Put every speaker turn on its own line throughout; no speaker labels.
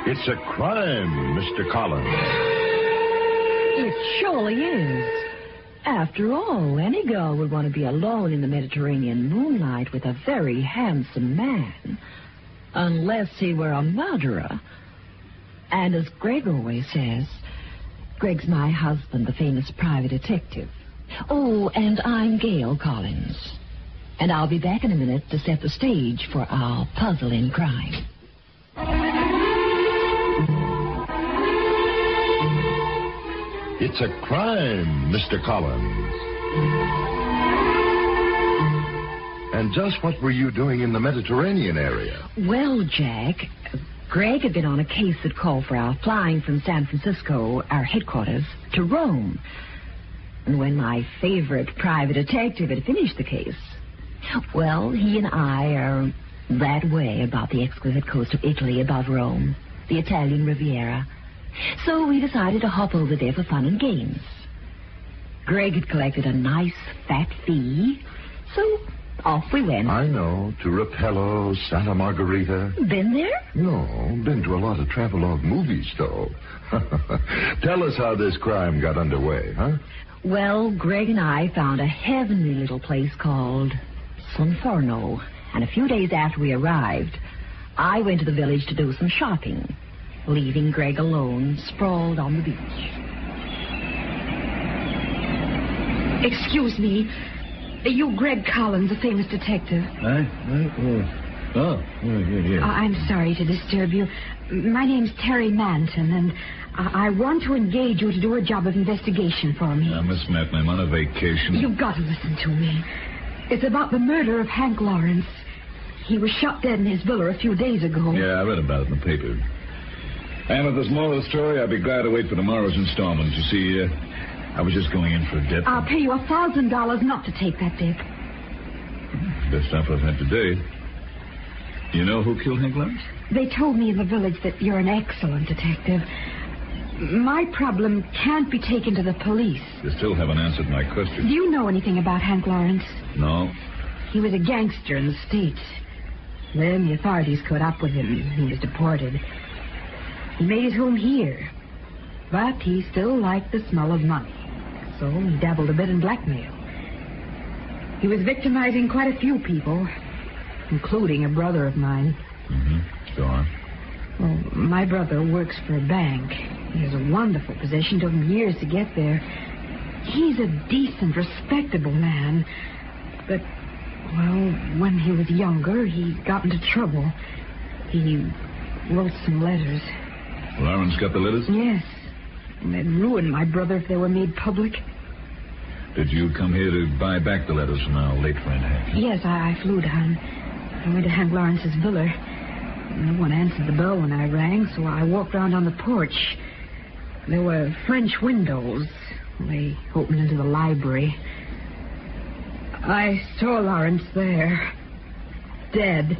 It's a crime, Mr. Collins.
It surely is. After all, any girl would want to be alone in the Mediterranean moonlight with a very handsome man. Unless he were a murderer. And as Greg always says, Greg's my husband, the famous private detective. Oh, and I'm Gail Collins. And I'll be back in a minute to set the stage for our puzzling crime.
It's a crime, Mr. Collins. And just what were you doing in the Mediterranean area?
Well, Jack, Greg had been on a case that called for our flying from San Francisco, our headquarters, to Rome. And when my favorite private detective had finished the case, well, he and I are that way about the exquisite coast of Italy above Rome, the Italian Riviera. So we decided to hop over there for fun and games. Greg had collected a nice fat fee, so off we went.
I know, to Rapello, Santa Margherita.
Been there?
No, been to a lot of travelogue movies, though. Tell us how this crime got underway, huh?
Well, Greg and I found a heavenly little place called Sonforno. And a few days after we arrived, I went to the village to do some shopping, leaving Greg alone, sprawled on the beach.
Excuse me. Are you Greg Collins, a famous detective?
Yeah.
I'm sorry to disturb you. My name's Terry Manton, and I want to engage you to do a job of investigation for me.
Miss Manton, I'm on a vacation.
You've got to listen to me. It's about the murder of Hank Lawrence. He was shot dead in his villa a few days ago.
Yeah, I read about it in the paper. And if there's more to the story, I'd be glad to wait for tomorrow's installment. You see, I was just going in for a dip.
I'll pay you $1,000 not to take that dip.
Best offer I've had today. You know who killed Hank Lawrence?
They told me in the village that you're an excellent detective. My problem can't be taken to the police.
You still haven't answered my question.
Do you know anything about Hank Lawrence?
No.
He was a gangster in the States. Then the authorities caught up with him. He was deported. He made his home here. But he still liked the smell of money. So he dabbled a bit in blackmail. He was victimizing quite a few people, including a brother of mine.
Mm-hmm. Go on.
Well, my brother works for a bank. He has a wonderful position. Took him years to get there. He's a decent, respectable man. But, well, when he was younger, he got into trouble. He wrote some letters.
Lawrence got the letters?
Yes. And they'd ruin my brother if they were made public.
Did you come here to buy back the letters from our late friend Hank?
Yes, I flew down. I went to Hank Lawrence's villa. No one answered the bell when I rang, so I walked around on the porch. There were French windows. They opened into the library. I saw Lawrence there, dead.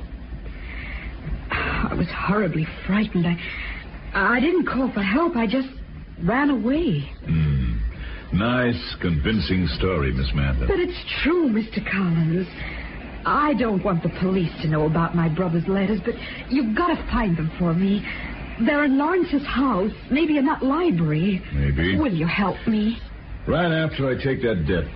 I was horribly frightened. I didn't call for help. I just ran away.
Nice, convincing story, Miss Manton.
But it's true, Mr. Collins. I don't want the police to know about my brother's letters, but you've got to find them for me. They're in Lawrence's house, maybe in that library.
Maybe.
Will you help me?
Right after I take that dip.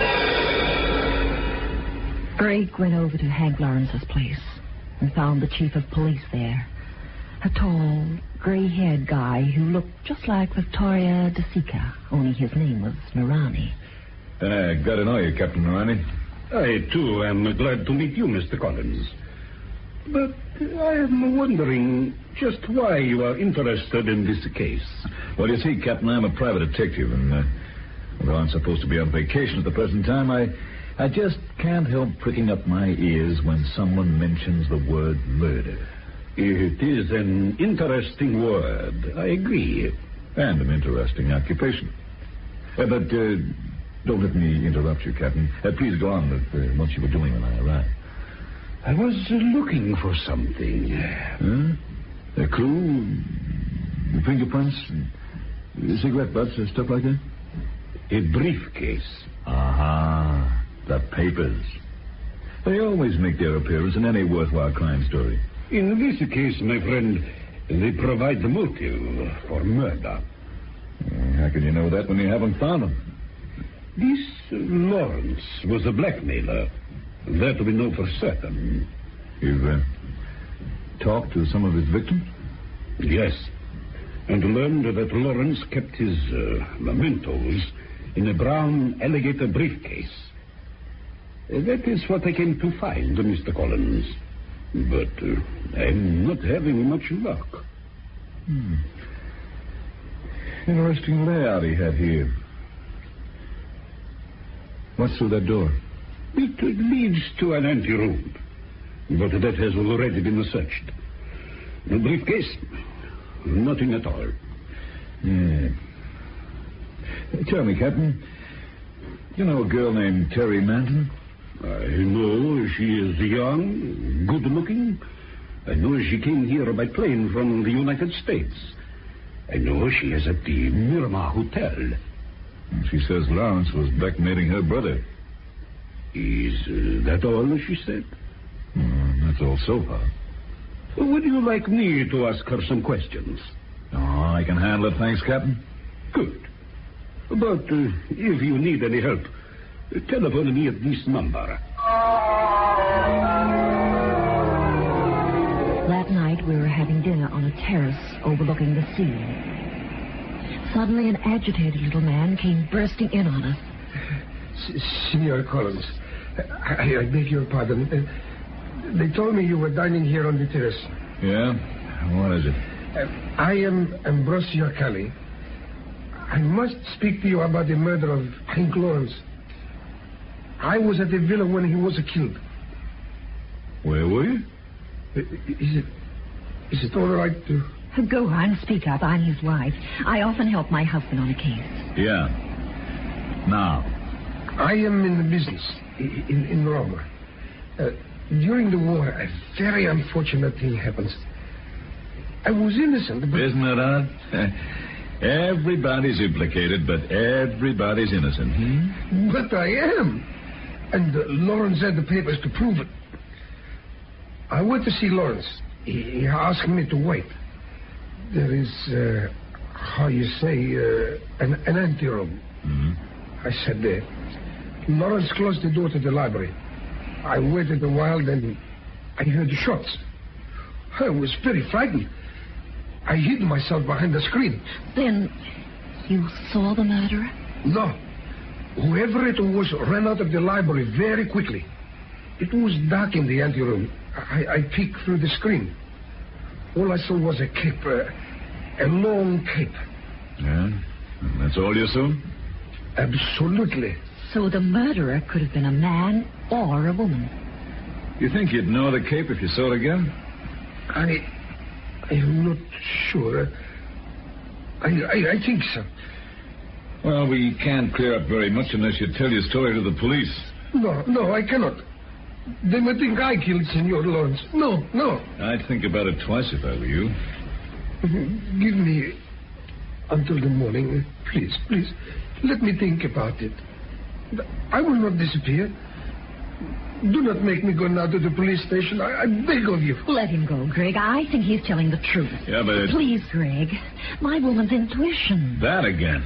Greg went over to Hank Lawrence's place and found the chief of police there. A tall, gray-haired guy who looked just like Vittoria De Sica, only his name was Narani.
Glad to know you, Captain Narani.
I, too, am glad to meet you, Mr. Collins. But I am wondering just why you are interested in this case.
Well, you see, Captain, I'm a private detective, and although I'm supposed to be on vacation at the present time, I just can't help pricking up my ears when someone mentions the word murder.
It is an interesting word, I agree.
And an interesting occupation. But don't let me interrupt you, Captain. Please go on with what you were doing when I arrived.
I was looking for something.
A clue? Fingerprints? Cigarette butts? Stuff like that?
A briefcase.
Aha. The papers. They always make their appearance in any worthwhile crime story.
In this case, my friend, They provide the motive for murder.
How can you know that when you haven't found him?
This Lawrence was a blackmailer. That we know for certain.
You've talked to some of his victims?
Yes. And learned that Lawrence kept his mementos in a brown alligator briefcase. That is what I came to find, Mr. Collins. But I'm not having much luck.
Interesting layout he had here. What's through that door?
It leads to an anteroom, but that has already been searched. The briefcase, nothing at all.
Yeah. Tell me, Captain, you know a girl named Terry Manton?
I know she is young, good-looking. I know she came here by plane from the United States. I know she is at the Miramar Hotel.
She says Lawrence was blackmailing her brother.
Is that all she said?
That's all so far.
Would you like me to ask her some questions?
Oh, I can handle it, thanks, Captain.
Good. But if you need any help, telephone me at this number.
That night we were having dinner on a terrace overlooking the sea. Suddenly an agitated little man came bursting in on us.
Senor Collins, I beg your pardon. They told me you were dining here on the terrace.
Yeah? What is it?
I am Ambrosio Kelly. I must speak to you about the murder of Hank Lawrence. I was at the villa when he was killed.
Where were you?
Is it all right to...
Go on, speak up. I'm his wife. I often help my husband on a case.
Yeah. Now.
I am in the business in Roma. During the war, a very unfortunate thing happens. I was innocent, but...
Isn't it odd? Everybody's implicated, but everybody's innocent.
But I am. And Lawrence had the papers to prove it. I went to see Lawrence. He asked me to wait. There is, how you say, an anteroom. I sat there. Lawrence closed the door to the library. I waited a while, then I heard the shots. I was very frightened. I hid myself behind the screen.
Then you saw the murderer?
No. Whoever it was ran out of the library very quickly. It was dark in the anteroom. I peeked through the screen. All I saw was a cape, a long cape.
Yeah? That's all you saw?
Absolutely.
So the murderer could have been a man or a woman.
You think you'd know the cape if you saw it again?
I am not sure. I think so.
Well, we can't clear up very much unless you tell your story to the police.
No, I cannot. They might think I killed Senor Lawrence. No.
I'd think about it twice if I were you.
Give me until the morning. Please. Let me think about it. I will not disappear. Do not make me go now to the police station. I beg of you.
Let him go, Greg. I think he's telling the truth.
Yeah, but...
Please, Greg. My woman's intuition.
That again.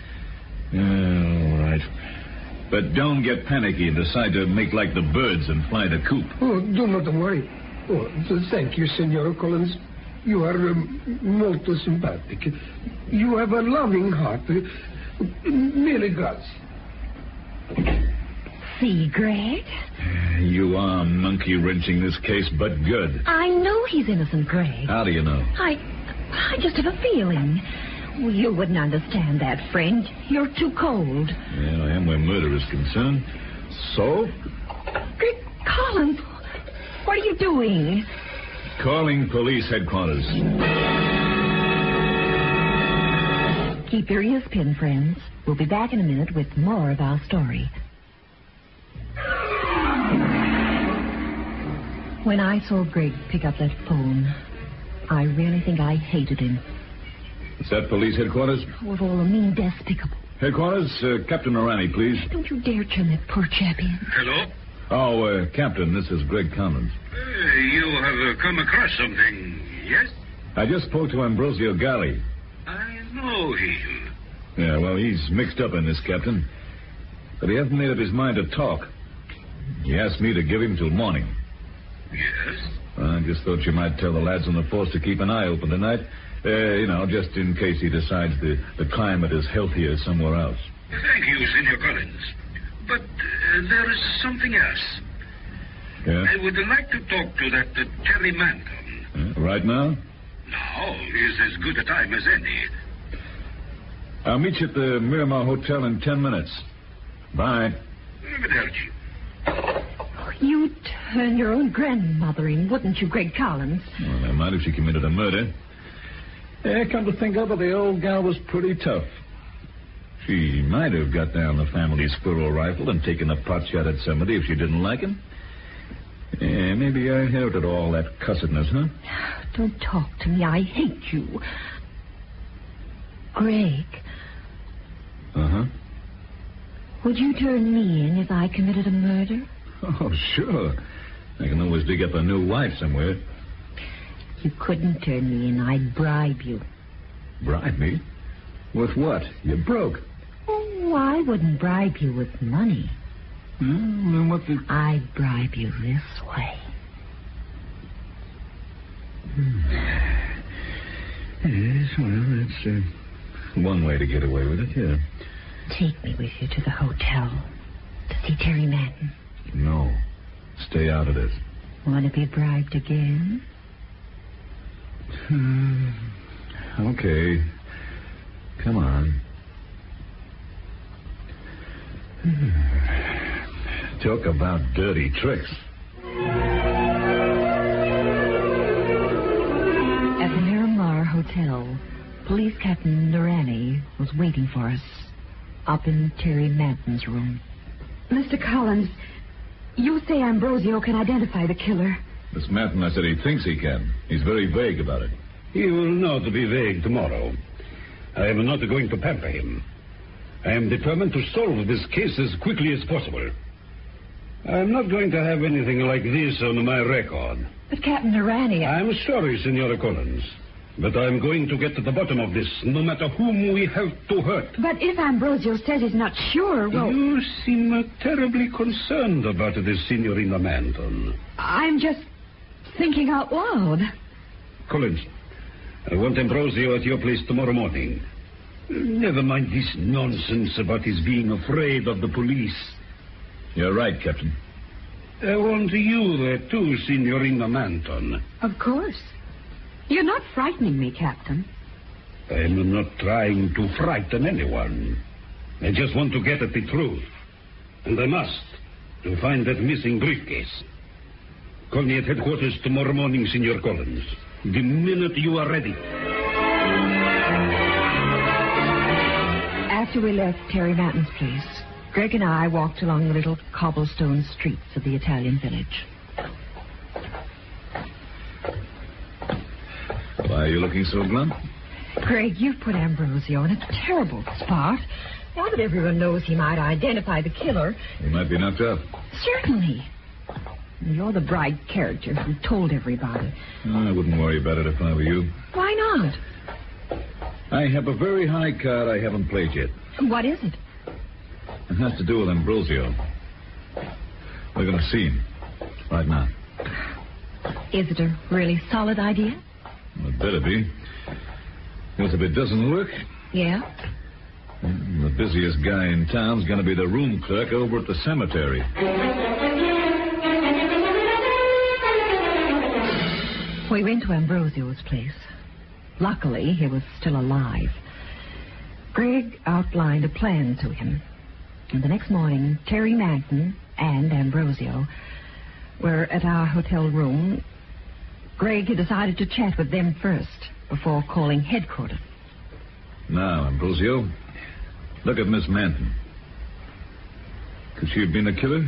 All right. But don't get panicky and decide to make like the birds and fly the coop.
Oh, do not worry. Oh, thank you, Senor Collins. You are molto sympathetic. You have a loving heart. Mille grazie.
See, Greg?
You are monkey-wrenching this case, but good.
I know he's innocent, Greg.
How do you know?
I just have a feeling. Well, you wouldn't understand that, friend. You're too cold.
Yeah, I am where murder is concerned. So?
Greg Collins, what are you doing?
Calling police headquarters.
Keep your ears pinned, friends. We'll be back in a minute with more of our story. When I saw Greg pick up that phone, I really think I hated him.
Is that police headquarters?
With all the mean despicable.
Headquarters, Captain Orani, please.
Don't you dare turn that poor chap in.
Hello?
Oh, Captain, this is Greg Collins.
You have come across something, yes?
I just spoke to Ambrosio Galli.
I know him.
Yeah, well, he's mixed up in this, Captain. But he hasn't made up his mind to talk. He asked me to give him till morning.
Yes?
Well, I just thought you might tell the lads on the force to keep an eye open tonight. Just in case he decides the climate is healthier somewhere else.
Thank you, Senor Collins. But there is something else.
Yeah?
I would like to talk to that Terry Manton.
Right now?
Now is as good a time as any.
I'll meet you at the Miramar Hotel in 10 minutes. Bye.
Arrivederci.
You'd turn your own grandmother in, wouldn't you, Greg Collins?
Well, I might if she committed a murder. Yeah, come to think of it, the old gal was pretty tough. She might have got down the family squirrel rifle and taken a pot shot at somebody if she didn't like him. Yeah, maybe I inherited all that cussedness, huh?
Don't talk to me. I hate you. Greg.
Uh-huh.
Would you turn me in if I committed a murder?
Oh, sure. I can always dig up a new wife somewhere.
You couldn't turn me in. I'd bribe you.
Bribe me? With what? You're broke.
Oh, I wouldn't bribe you with money.
Then what the...
I'd bribe you this way.
Yes, well, that's one way to get away with it, yeah.
Take me with you to the hotel to see Terry Manton.
No. Stay out of this.
Want to be bribed again?
Okay. Come on. Talk about dirty tricks.
At the Miramar Hotel, Police Captain Durrani was waiting for us up in Terry Manton's room.
Mr. Collins, you say Ambrosio can identify the killer.
Miss Manton, I said he thinks he can. He's very vague about it.
He will not be vague tomorrow. I am not going to pamper him. I am determined to solve this case as quickly as possible. I am not going to have anything like this on my record.
But Captain Durrani...
I'm sorry, Senora Collins, but I'm going to get to the bottom of this, no matter whom we have to hurt.
But if Ambrosio says he's not sure, well...
You seem terribly concerned about this, Signorina Manton.
I'm just thinking out loud.
Collins, I want Ambrosio at your place tomorrow morning. Never mind this nonsense about his being afraid of the police.
You're right, Captain.
I want you there, too, Signorina Manton.
Of course. You're not frightening me, Captain.
I'm not trying to frighten anyone. I just want to get at the truth. And I must, to find that missing briefcase. Call me at headquarters tomorrow morning, Senor Collins. The minute you are ready.
After we left Terry Manton's place, Greg and I walked along the little cobblestone streets of the Italian village.
Why are you looking so glum?
Greg, you've put Ambrosio in a terrible spot. Now that everyone knows he might identify the killer...
He might be knocked up.
Certainly. You're the bright character who told everybody.
I wouldn't worry about it if I were you.
Why not?
I have a very high card I haven't played yet.
What is it?
It has to do with Ambrosio. We're going to see him right now.
Is it a really solid idea?
Well, it better be. Because if it doesn't work...
Yeah?
The busiest guy in town's going to be the room clerk over at the cemetery.
We went to Ambrosio's place. Luckily, he was still alive. Greg outlined a plan to him. And the next morning, Terry Manton and Ambrosio were at our hotel room. Greg had decided to chat with them first before calling headquarters.
Now, Ambrosio, look at Miss Manton. Could she have been the killer?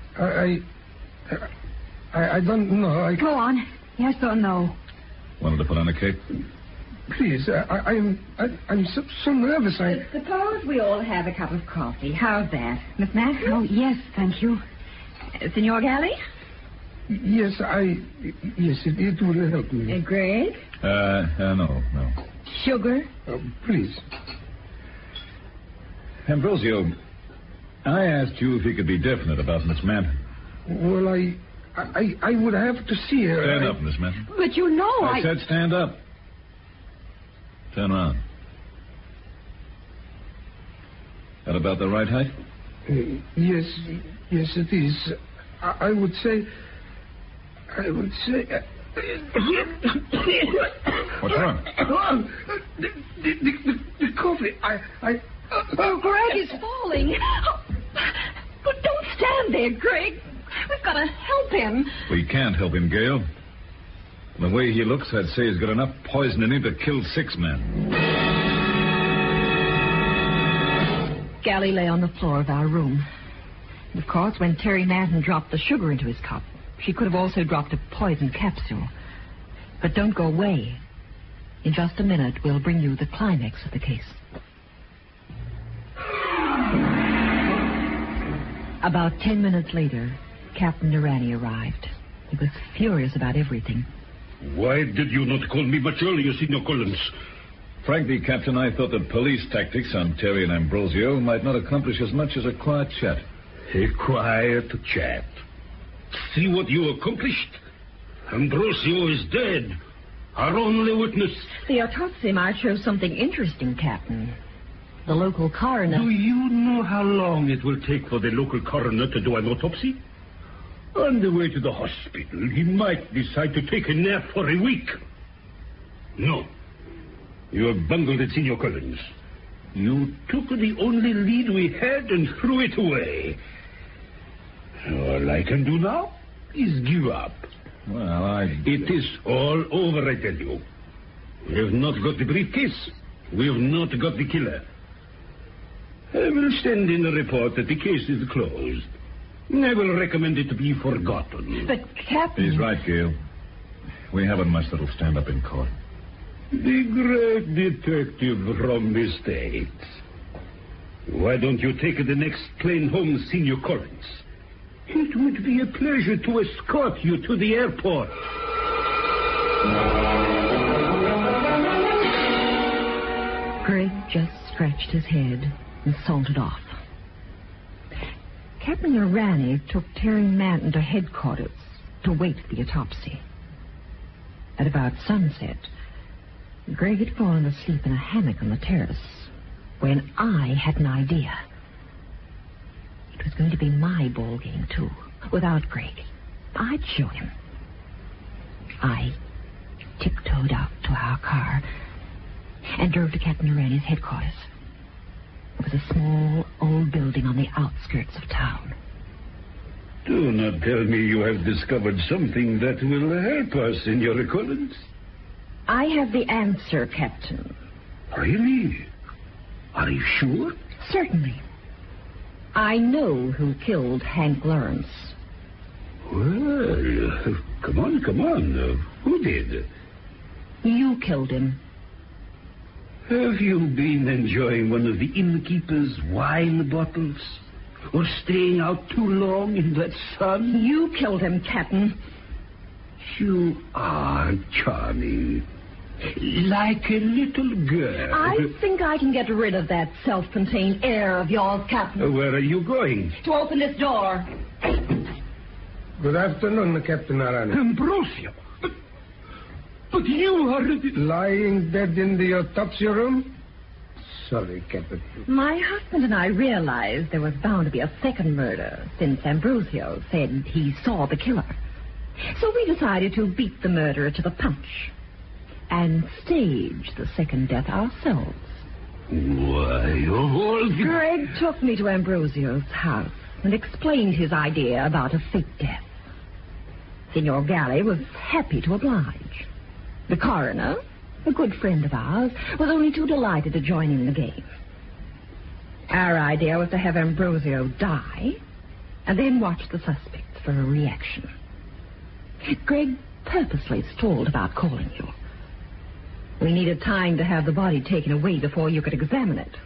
I don't know.
Go on. Yes or no?
Wanted to put on a cape?
Please, I'm so nervous.
Suppose we all have a cup of coffee. How's that? Miss Manton?
Oh, yes, thank you.
Signor Galli?
Yes, it will help me.
Greg?
No.
Sugar?
Please.
Ambrosio, I asked you if you could be definite about Miss Manton.
Well, I would have to see her.
Stand up, Miss Manton.
But you know
I said stand up. Turn around. That about the right height?
Yes, it is. I would say.
What's wrong?
The coffee.
Oh, Greg is falling. Oh, but don't stand there, Greg. We've got to help him.
We can't help him, Gail. The way he looks, I'd say he's got enough poison in him to kill 6 men.
Gally lay on the floor of our room. Of course, when Terry Manton dropped the sugar into his cup, she could have also dropped a poison capsule. But don't go away. In just a minute, we'll bring you the climax of the case. About 10 minutes later, Captain Durrani arrived. He was furious about everything.
Why did you not call me much earlier, Signor Collins?
Frankly, Captain, I thought that police tactics on Terry and Ambrosio might not accomplish as much as a quiet chat.
A quiet chat. See what you accomplished? Ambrosio is dead. Our only witness.
The autopsy might show something interesting, Captain. The local coroner...
Do you know how long it will take for the local coroner to do an autopsy? On the way to the hospital, he might decide to take a nap for a week. No. You have bungled it, Signor Collins. You took the only lead we had and threw it away. All I can do now is give up.
Well,
It is all over, I tell you. We have not got the briefcase. We have not got the killer. I will send in a report that the case is closed. I will recommend it to be forgotten.
But, Captain...
He's right, Gail. We haven't much that'll stand up in court.
The great detective from the States. Why don't you take the next plane home, Signor Collins? It would be a pleasure to escort you to the airport.
Greg just scratched his head and sauntered off. Captain Durrani took Terry Manton to headquarters to wait for the autopsy. At about sunset, Greg had fallen asleep in a hammock on the terrace when I had an idea. It was going to be my ball game, too, without Greg. I'd show him. I tiptoed out to our car and drove to Captain Durrani's headquarters. It was a small, old building on the outskirts of town.
Do not tell me you have discovered something that will help us, Signor Collins.
I have the answer, Captain.
Really? Are you sure?
Certainly. I know who killed Hank Lawrence.
Well, come on. Who did?
You killed him.
Have you been enjoying one of the innkeeper's wine bottles? Or staying out too long in that sun?
You killed him, Captain.
You are charming. Like a little girl.
I think I can get rid of that self-contained air of yours, Captain.
Where are you going?
To open this door.
Good afternoon, Captain Durrani.
Ambrosio. But you are...
Lying dead in the autopsy room? Sorry, Captain.
My husband and I realized there was bound to be a second murder, since Ambrosio said he saw the killer. So we decided to beat the murderer to the punch and stage the second death ourselves.
Why, of all the...
Greg took me to Ambrosio's house and explained his idea about a fake death. Signor Gally was happy to oblige. The coroner, a good friend of ours, was only too delighted to join in the game. Our idea was to have Ambrosio die and then watch the suspects for a reaction. Greg purposely stalled about calling you. We needed time to have the body taken away before you could examine it.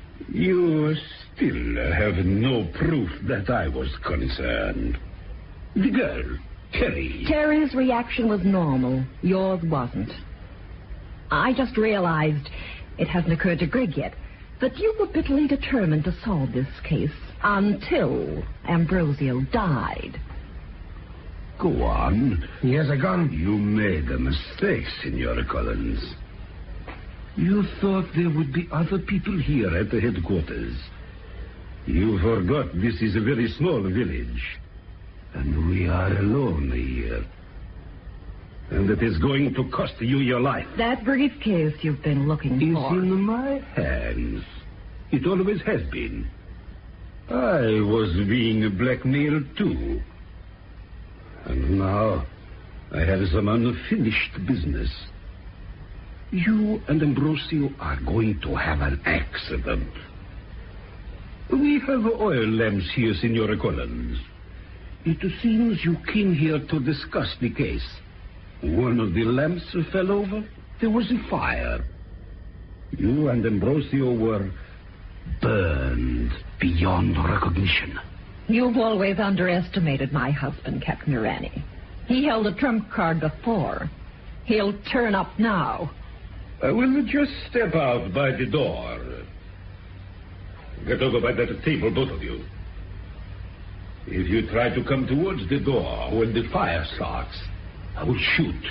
You still have no proof that I was concerned. The girl, Terry.
Terry's reaction was normal. Yours wasn't. I just realized it hasn't occurred to Greg yet that you were bitterly determined to solve this case until Ambrosio died.
Go on.
He has a gun.
You made a mistake, Senora Collins. You thought there would be other people here at the headquarters. You forgot this is a very small village. And we are alone here. And it is going to cost you your life.
That briefcase you've been looking
Is
for.
in my hands. It always has been. I was being blackmailed too. And now I have some unfinished business. You and Ambrosio are going to have an accident. We have oil lamps here, Senora Collins. It seems you came here to discuss the case. One of the lamps fell over. There was a fire. You and Ambrosio were burned beyond recognition.
You've always underestimated my husband, Captain Urani. He held a trump card before. He'll turn up now.
I will just step out by the door. Get over by that table, both of you. If you try to come towards the door when the fire starts, I will shoot.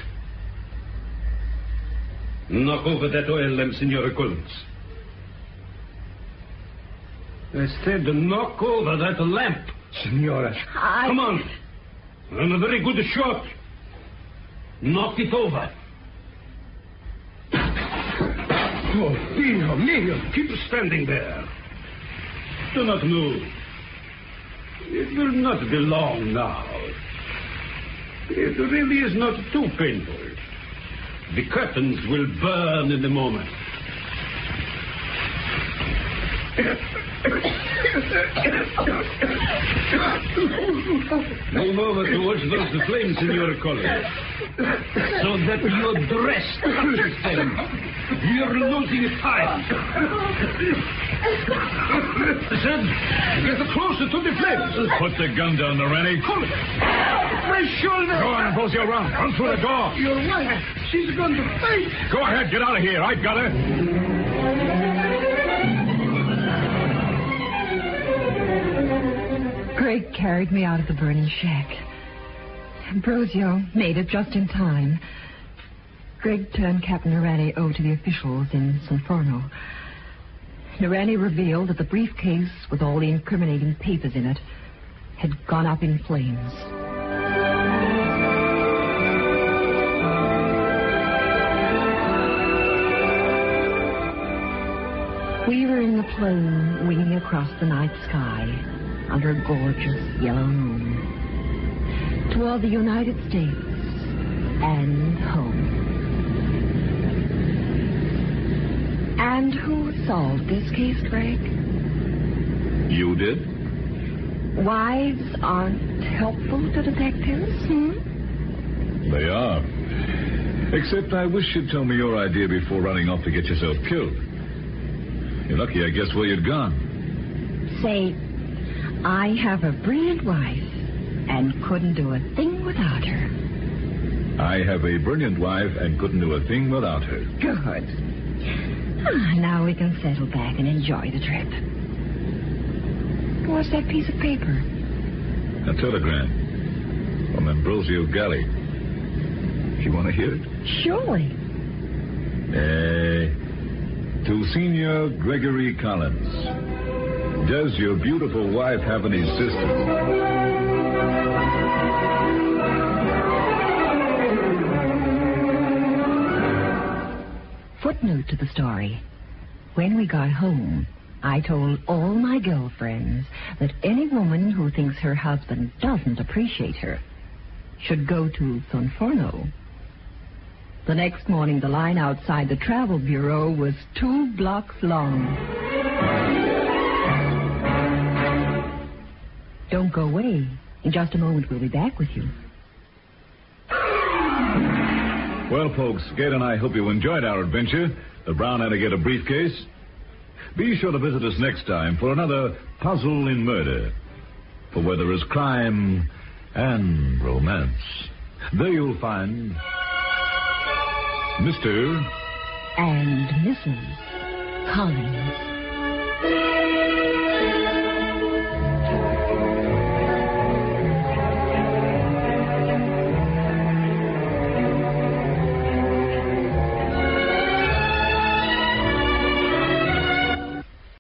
Knock over that oil lamp, Senora Collins. I said to knock over that lamp.
Senora.
Come on. I'm a very good shot. Knock it over. Oh, Dio mio. Keep standing there. Do not move. It will not be long now. It really is not too painful. The curtains will burn in a moment. Move over towards those flames, Senora Collins, so that your dress touches them. You're losing time. Listen, get closer to the flames.
Put the gun down, Urani.
My shoulder.
Go on, Ambrosio, run. Run through the door.
Your wife, she's going to faint.
Go ahead, get out of here. I got her.
Greg carried me out of the burning shack. Ambrosio made it just in time. Greg turned Captain Urani over to the officials in San Forno. Urani revealed that the briefcase with all the incriminating papers in it had gone up in flames. We were in the plane winging across the night sky under a gorgeous yellow moon toward the United States and home. And who solved this case, Greg?
You did?
Wives aren't helpful to detectives,
They are. Except I wish you'd tell me your idea before running off to get yourself killed. You're lucky I guessed where you'd gone.
Say, I have a brilliant wife and couldn't do a thing without her.
I have a brilliant wife and couldn't do a thing without her.
Good. Now we can settle back and enjoy the trip. What's that piece of paper?
A telegram from Ambrosio Galli. You want to hear it?
Surely.
To Senior Gregory Collins. Does your beautiful wife have any sisters?
Footnote to the story. When we got home, I told all my girlfriends that any woman who thinks her husband doesn't appreciate her should go to San Forno. The next morning, the line outside the travel bureau was 2 blocks long. Don't go away. In just a moment, we'll be back with you.
Well, folks, Gate and I hope you enjoyed our adventure, the Brown Alligator Briefcase. Be sure to visit us next time for another Puzzle in Murder. For where there is crime,
and romance. There you'll find Mr.
and Mrs. Collins.